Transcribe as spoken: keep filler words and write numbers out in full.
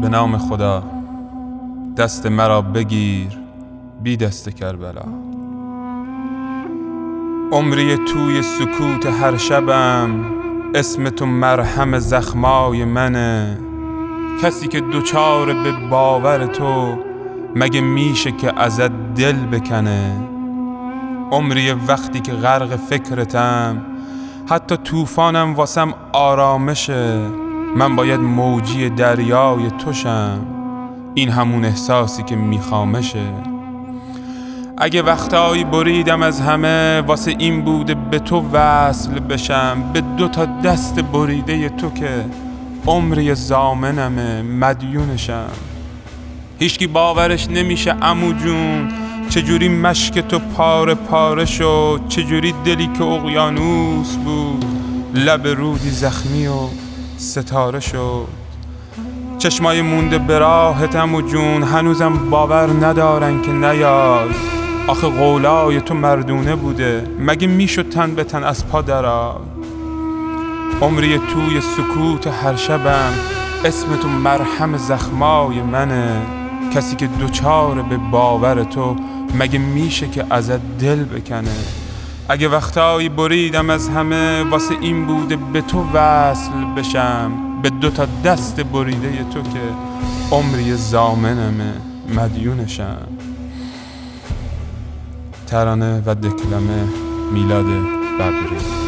به نام خدا دست مرا بگیر بی دست کربلا. عمری توی سکوت هر شبم، اسم تو مرهم زخمای منه. کسی که دوچار به باور تو، مگه میشه که ازت دل بکنه؟ عمری وقتی که غرق فکرتم، حتی طوفانم واسم آرامشه. من باید موجی دریای توشم، این همون احساسی که میخوامشه. اگه وقتایی بریدم از همه، واسه این بوده به تو وصل بشم. به دو تا دست بریده تو که عمری زامنمه، مدیونشم. هیچکی باورش نمیشه عمو جون، چجوری مشک تو پاره پاره شد. چجوری دلی که اقیانوس بود، لب رودی زخمی و ستاره شد. چشمای مونده به راهت عمو جون، هنوزم باور ندارن که نیای. آخه قولای تو مردونه بوده، مگه میشد تن به تن از پا درآی؟ عمری توی سکوت هر شبم، اسم تو مرهم زخمای منه. کسی که دوچار به باور تو، مگه میشه که ازت دل بکنه؟ اگه وقتایی بریدم از همه، واسه این بوده به تو وصل بشم. به دو تا دست بریده تو که عمری زامنمه، مدیونشم. ترانه و دکلمه میلاد ببری.